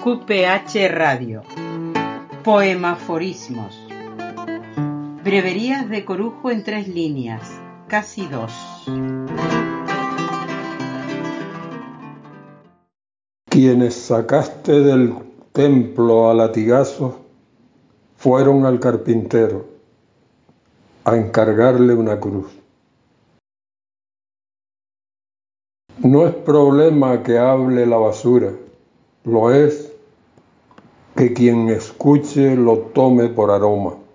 QPH Radio. Poemaforismos. Breverías de Corujo en 3 líneas, casi 2. Quienes sacaste del templo a latigazos fueron al carpintero a encargarle una cruz. No es problema que hable la basura, lo es que quien escuche lo tome por aroma.